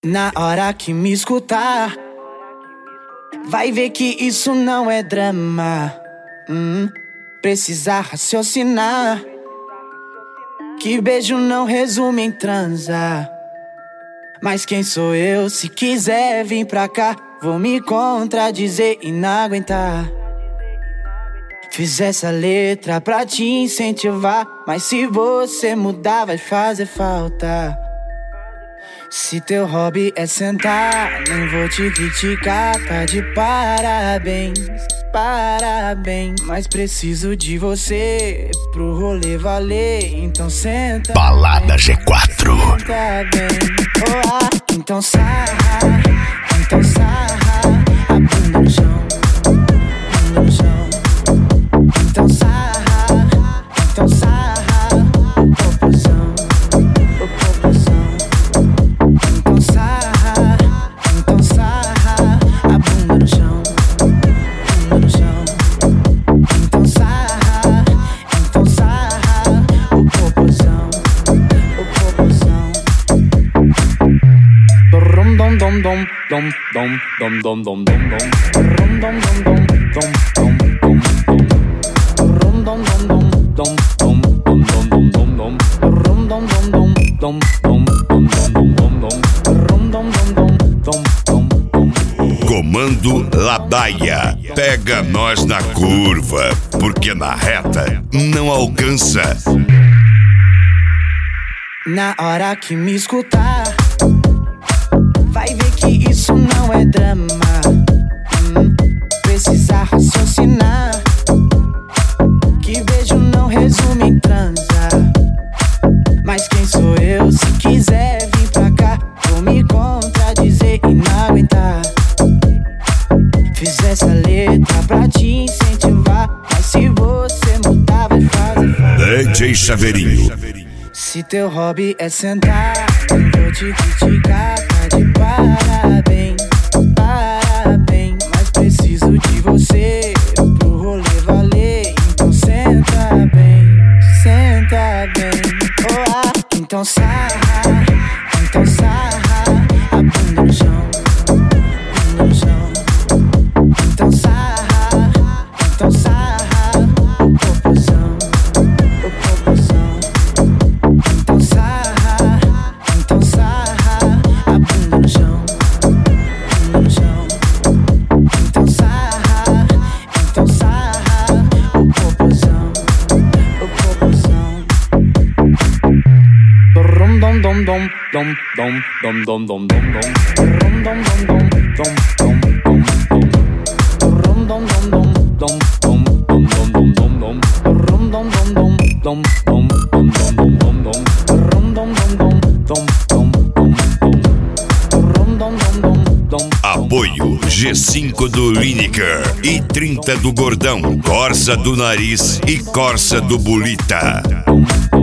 Na hora que me escutar, vai ver que isso não é drama. Precisa raciocinar, que beijo não resume em transar. Mas quem sou eu? Se quiser vir pra cá, vou me contradizer e não aguentar. Fiz essa letra pra te incentivar, mas se você mudar vai fazer falta. Se teu hobby é sentar, nem vou te criticar, tá de parabéns, parabéns. Mas preciso de você pro rolê valer, então senta. Balada G4. Senta bem, então sarra, a bunda no chão, bunda no chão. Então sarra, o popozão, o popozão. Então sarra, a bunda no chão, bunda no chão. Então sarra, o popozão, o popozão. Dom dom dom dom dom dom dom dom dom dom dom dom dom dom. Comando Ladaia, pega nós na curva, porque na reta não alcança. Na hora que me escutar, vai ver que isso não é drama. Precisa raciocinar, que beijo não resume em transar. Mas quem sou eu? Se quiser vir pra cá, vou me contradizer e não aguentar. Fiz essa letra pra te incentivar, mas se você mudar vai fazer falta. DJ Chaveirinho. Se teu hobby é sentar, não vou te criticar, tá de parabéns, parabéns. Mas preciso de você pro rolê valer, então senta bem, então sarra, a bunda no chão, bunda no chão. Então sarra, o popozão, o popozão. Então sarra, a bunda no chão, bunda no chão. Então sarra, o popozão, o popozão. Dom dom dom dom dom dom dom dom dom dom dom Apoio G5 do Lineker e 30 do Gordão, Corsa do Nariz e Corsa do Bulita.